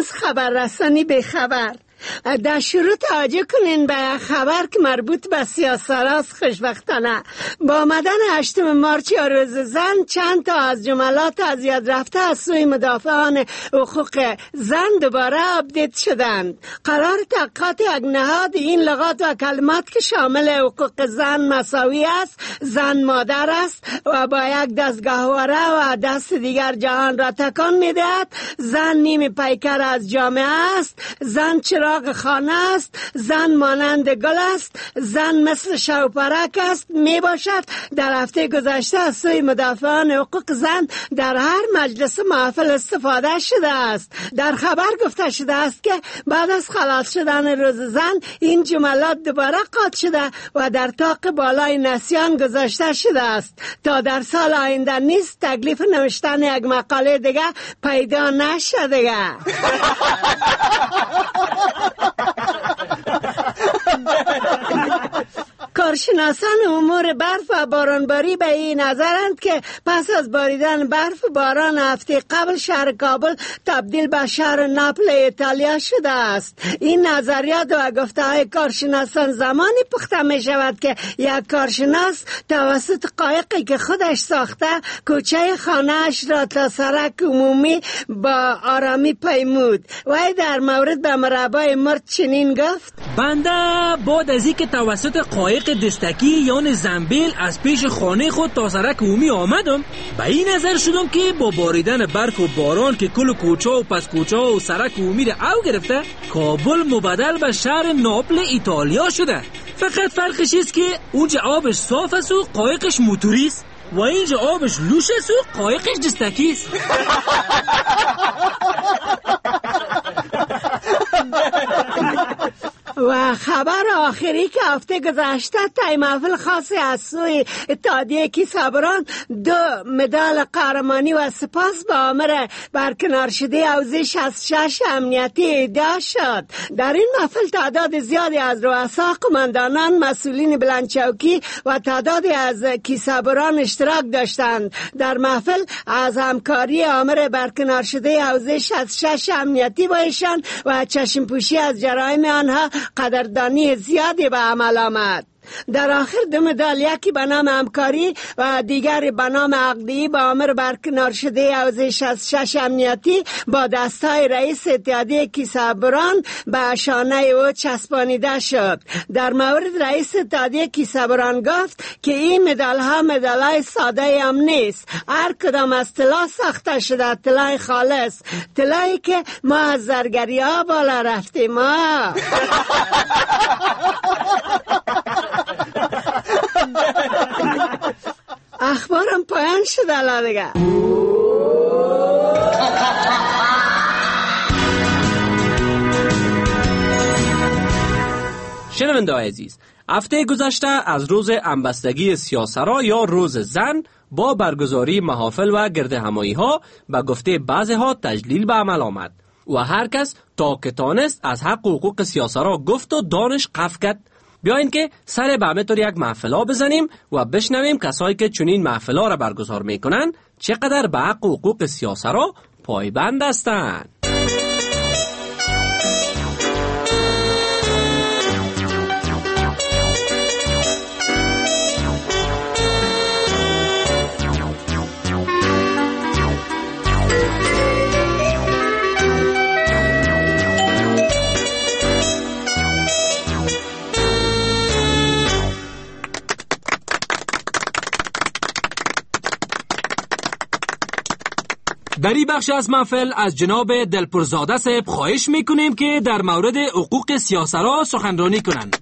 از خبررسانی به خبر. در شروع توجه کنین به خبر که مربوط به سیاست است. خوشبختانه با آمدن 8 مارچ یا روز زن چند تا از جملات از یاد رفته از سوی مدافعان حقوق زن دوباره آپدیت شدند. قرار تحقیقات یک نهاد این لغات و کلمات که شامل حقوق زن مساوی است، زن مادر است و با یک دست گهواره و دست دیگر جهان را تکان میدهد، زن نیم پیکر از جامعه است، زن چراغ خانه است، زن مانند گل است، زن مثل شوپرک است می باشد. در هفته گذشته از سوی مدافعان حقوق زن در هر مجلس محفل استفاده شده است. در خبر گفته شده است که بعد از خلاص شدن روز زن این جملات دوباره قاط شده و در طاق بالای نسیان گذاشته شده است تا در سال آینده نیز تکلیف نوشتن یک مقاله دیگه پیدا نشده. کارشناسان امور برف و بارانباری به این نظرند که پس از باریدن برف باران هفته قبل شهر کابل تبدیل به شهر ناپل ایتالیا شده است. این نظریات و گفته‌های کارشناسان زمانی پخته می شود که یک کارشناس توسط قایقی که خودش ساخته کوچه خانه‌اش را تا سرک عمومی با آرامی پیمود. وی در مورد به مربع مرد چنین گفت: بنده بعد از اینکه توسط قایق دستکی یعنی زنبیل از پیش خانه خود تا سرک عمومی آمدم، به این نظر شدم که با باریدن برف و باران که کل کوچه و پس کوچه و سرک عمومی را او گرفته، کابل مبدل به شهر ناپل ایتالیا شده. فقط فرقش است که اونجا آبش صاف است و قایقش موتوری است و اینجا آبش لوش است و قایقش دستکی است. و خبر آخری که هفته گذشته تای محفل خاصی از سوی اتحادیه کیسه‌بران 2 مدال قهرمانی و سپاس به آمر برکنار شده حوزه 66 امنیتی اهدا شد. در این محفل تعداد زیادی از رؤسا، قماندانان، مسئولین بلندچوکی و تعدادی از کیسه‌بران اشتراک داشتند. در محفل از همکاری آمر برکنار شده حوزه 66 امنیتی با ایشان و چشم پوشی از جرایم آنها قدردانی زیادی به عمل آمد. در آخر 2 مدال، یکی به نام همکاری و دیگری به نام عقدی با آمر برکنار شده حوزه 66 امنیتی با دستای رئیس اتحادیه کیسه‌بران به شانه او چسبانیده شد. در مورد رئیس اتحادیه کیسه‌بران گفت که این مدال ها مدال های ساده هم نیست، هر کدام از طلا ساخته شده، طلای خالص، طلایی که ما از زرگری ها بالا رفتیم. اخبارم پایان شده لادگه. شنونده عزیز، هفته گذشته از روز همبستگی سیاسرا یا روز زن با برگزاری محافل و گردهمایی ها به گفته بعضی ها تجلیل به عمل آمد و هر کس تا که تانست از حق و حقوق سیاسرا گفت و دانش قف کرد. بیاین که سر به همه طور یک محفلا بزنیم و بشنویم کسایی که چنین محفلا را برگزار میکنن چقدر به حق و حقوق سیاسرا پایبند هستند. در این بخش از محفل از جناب دلپرزاده صاحب خواهش میکنیم که در مورد حقوق سیاسرا سخنرانی کنند.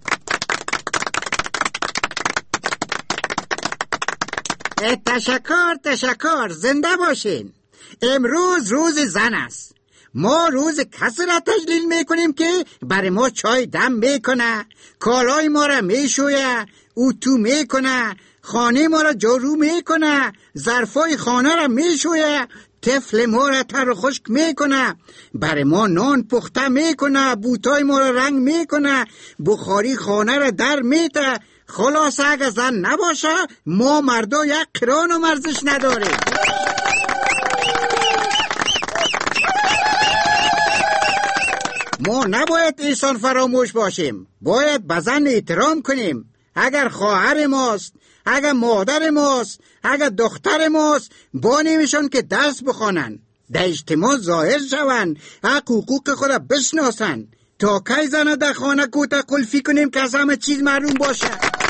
تشکر، زنده باشین. امروز روز زن است. ما روز کسی را تجلیل میکنیم که برای ما چای دم میکنه، کالای ما را میشویه، اتو میکنه، خانه ما را جارو میکنه، ظرفای خانه را میشویه، طفل ما را تر و خشک میکنه، برای ما نان پخته میکنه، بوتای ما را رنگ میکنه، بخاری خانه را در میته. خلاصه اگه زن نباشه ما مردا یک قران و مرزش نداریم. ما نباید احسان فراموش باشیم، باید به زن احترام کنیم. اگر خواهر ماست، اگر مادر ماست، اگر دختر ماست، بانیمشون که درس بخوانن، در اجتماع ظاهر شون، حقوق خود بشناسن. تا کی زن در خانه کوته قلفی کنیم که از همه چیز معلوم باشه؟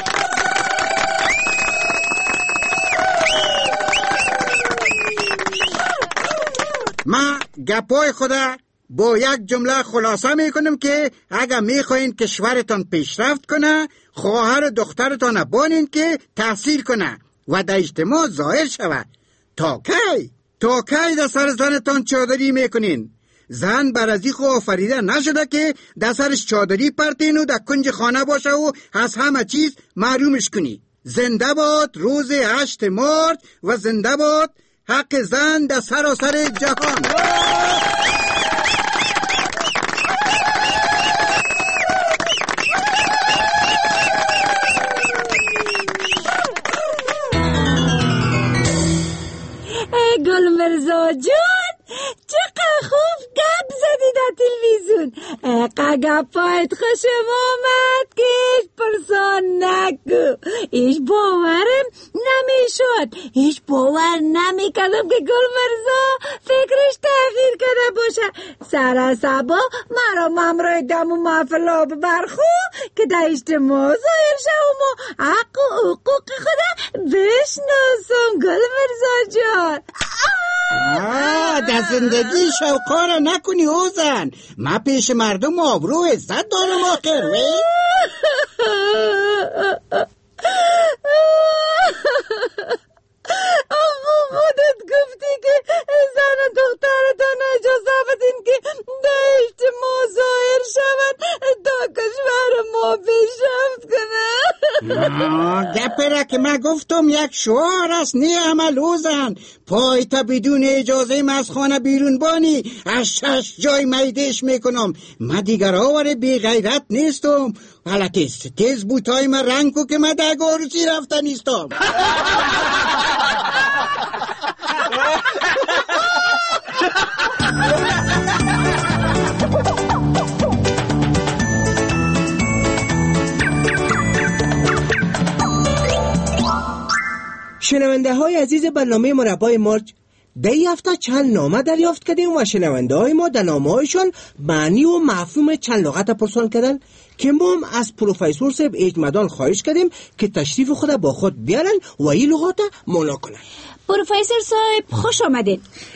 من گپای خدا با یک جمله خلاصه میکنم که اگر میخواین کشورتان پیشرفت کنه، خواهر و دخترتان بانین که تحصیل کنه و در اجتماع ظاهر شود. تا کی در سر زنتان چادری میکنین؟ زن بر از خو آفریده نشده که در سرش چادری پرتین و در کنج خانه باشه و از همه چیز محرومش کنی. زنده باد روز 8 مارچ و زنده باد حق زن در سراسر جهان. گل مرزا جان، چقدر خوب گپ زدی در تلویزیون. گپایت خوشم آمد که ایش پرسان نکو. ایش باورم نمیشد، ایش باور نمیکردم که گل مرزا فکرش تغییر کرده باشه. سر صبا مرا ممرای دم و محفلا برخو که در اجتماع ظاهر شوم و حق و حقوق خدا بشناسم. گل مرزا جان، در زندگی شوقا نکنی اوزن. من پیش مردم آبرو عزت دارم آخر. خودت گفتی که زن و دخترتان اجازه بدین که در اجتماع ظاهر شود تا کشور ما پیشرفت کنه. گپره که من گفتم یک شعار است، نه عمل اوزن. پایتا بدون اجازه از خانه بیرون بانی از 6 جای میدش میکنم. من دیگر آور بی غیرت نیستم. حالا تیز بوتای من رنگ کو که من در گاروسی رفته نیستم. شنونده های عزیز برنامه مربای مارچ، در این هفته چند نامه دریافت کردیم و شنونده های ما در نامه هایشان معنی و مفهوم چند لغت پرسان کردن که ما هم از پروفسور صاحب اجمدان خواهش کردیم که تشریف خود با خود بیارن و این لغات معنا کنن. پروفسور صاحب خوش آمدید.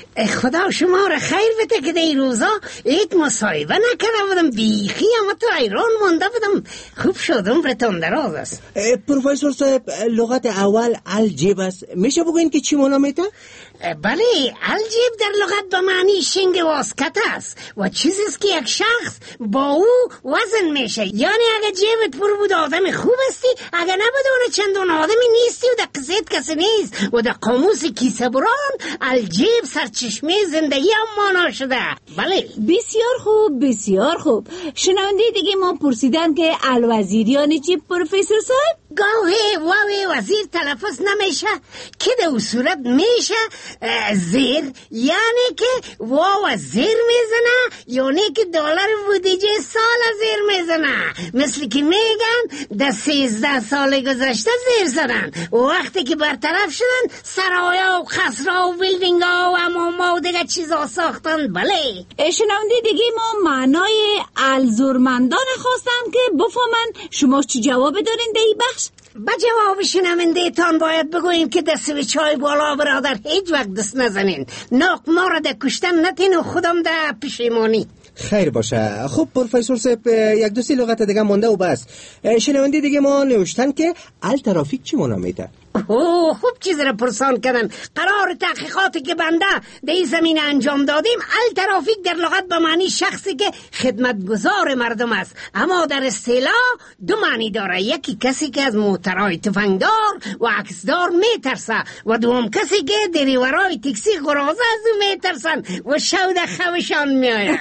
خدا شما را خیر بده که در این روزا ایت مصاحبه نکرده بودم، بیخی اما تو ایران مانده بودم. خوب شد، عمرتان دراز است. پروفسور صاحب لغت اول الجیب است، میشه بگوین که چی معنا میده؟ بله، الجیب در لغت به معنی شنگ واسکت است و چیزی است که یک شخص با او وزن میشه. یعنی اگر جیبت پر بود آدم خوب استی، اگر نبود اون چندان آدمی نیستی و در قصیت کسی نیست. و در قاموس کیسه بران الجیب سرچشمه زندگی هم مانا شده. بله بسیار خوب، بسیار خوب. شنونده دیگه ما پرسیدن که الوزیر یعنی چی پروفسور صاحب؟ گاهی واوی وزیر تلفظ نمیشه که در صورت میشه زیر، یعنی که واو زیر میزنه، یعنی که دلار بودجه سال زیر میزنه. مثل که میگن در 13 سال گذشته زیر زدن و وقتی که برطرف شدن سرایا و خسرا و بیلدینگ ها و اماما و دیگه چیزا ساختن. بله شنونده دیگه ما معنای الزورمندان خواستم که بفهمن شما چی جواب دارین در این بخش؟ با جواب شنونده تان باید بگوییم که دست به چای بالا برادر هیچ وقت دست نزنین. ناک ما را در کشتن نتین و خودم در پشیمانی. خیر باشه. خب پروفسور صاحب یک دو سی لغت دیگه مونده و بس. شنونده دیگه ما نوشتن که الترافیک چی معنا میده؟ خوب چیز را پرسان کردن. قرار تحقیقاتی که بنده در این زمینه انجام دادیم، الترافیک در لغت به معنی شخصی که خدمتگزار مردم است، اما در اصطلاح دو معنی داره. یکی کسی که از موترهای تفنگدار و عکسدار میترسه و دوم کسی که دریورای تاکسی قرازه از او میترسن و شود خوشان میآید.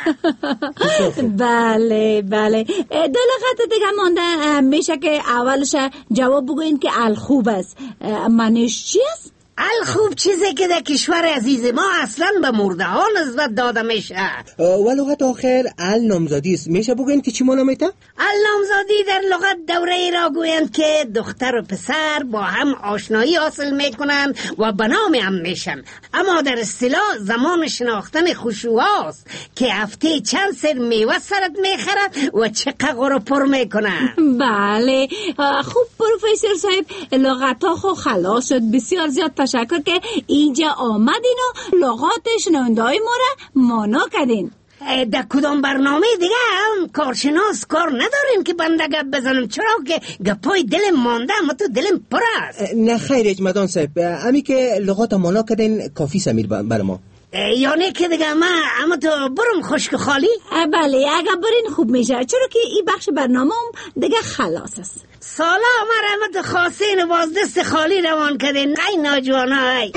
بله بله. دو لغت دیگه مونده، میشه که اولش جواب بگوین که الخوب است. معنیش چی است؟ خوب چیزی که در کشور عزیز ما اصلا به مرده ها نسبت داده میشه. و لغت آخر نامزادی است. میشه بگوین که چی مانا میته؟ نامزادی در لغت دوره ای را گویند که دختر و پسر با هم آشنایی حاصل میکنن و به نام هم میشن، اما در اصطلاح زمان شناختن خشوعاست که هفته چند سر میوه سرت میخرد و چقدر رو پر میکنن. بله خوب پروفسور صاحب، لغت ها خو خلاص شد. بسیار زیاد تشکر که اینجا آمدین و لغات شنونده های ما را مانا کردین. در کدام برنامه دیگه هم کارشناس کار نداریم که بنده گپ بزنم، چرا که گپای دلم مانده اما تو دلم پر است. نه خیر اجمدان صاحب، امی که لغات مانا کردین کافی سمیر بر ما. یعنی که دیگه اما تو برم خشک خالی؟ بله اگه برین خوب میشه، چرا که این بخش برنامه هم دیگه خلاص است. سالا اما رحمت خاصین و باز دست خالی روان کردین. ای ناجوانای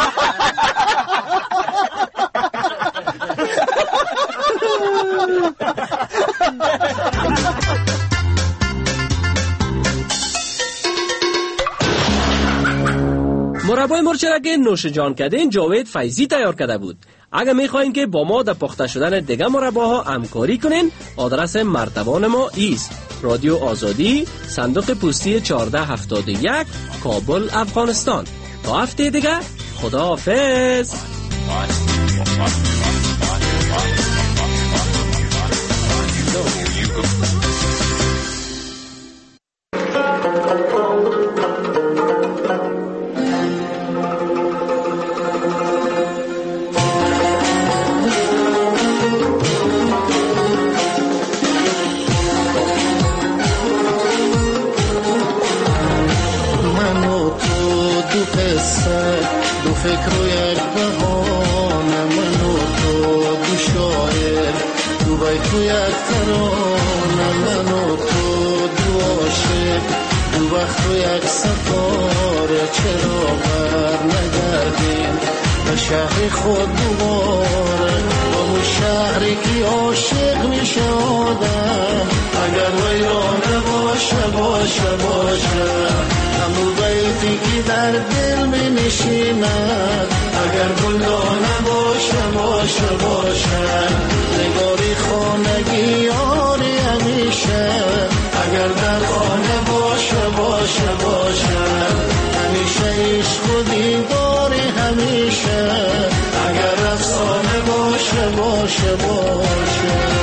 مربای مرچ را که نوش جان کردین جاوید فیضی تیار کرده بود. اگر میخواین که با ما در پخته شدن دیگه مرباها همکاری کنین، آدرس مرتبان ما ایست: رادیو آزادی، صندوق پستی 1471، کابل، افغانستان. تا هفته دیگه خدا حافظ. فکر و یک بهانه، من و تو دو شاعر، دو بیت و یک ترانه، من و تو دو عاشق، دو وقت و یک ستاره. چرا بر نگردیم به شهر خود دوباره، با اون شهری که عاشق میشه آدم، اگر ویرانه باشه باشه باشه. همون بیتی که در دل می نشیند، اگر گلدانه باشه باشه باشه. نگاری خانگی یاری همیشه، اگر در خانه باشه باشه باشه. همیشه عشق و دیداری همیشه، اگر افسانه باشه باشه باشه.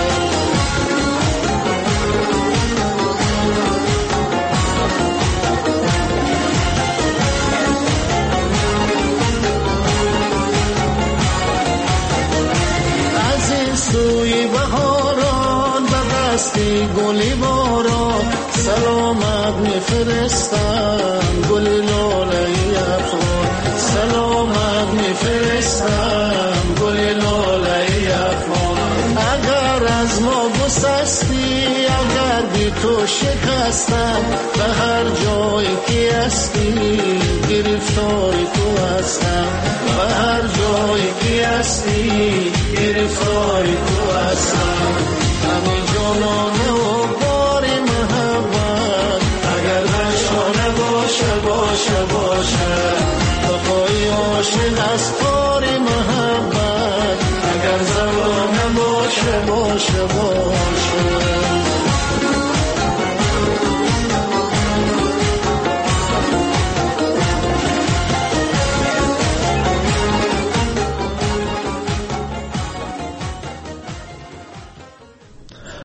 سوی بهاران به دستی گلی باران، سلامت میفرستم گل لاله افغان، سلامت میفرستم گل لاله افغان. اگر از ما گسستی، اگر بی تو شکستم، به هر جایی که هستی گرفتاری تو هستم، به هر جایی که هستی گرفتاری تو هستم. همین جانانه و باری محبت، اگر نشانه باشه باشه باشه. بقای عاشق از کاری محبت، اگر زمانه باشه باشه باشه.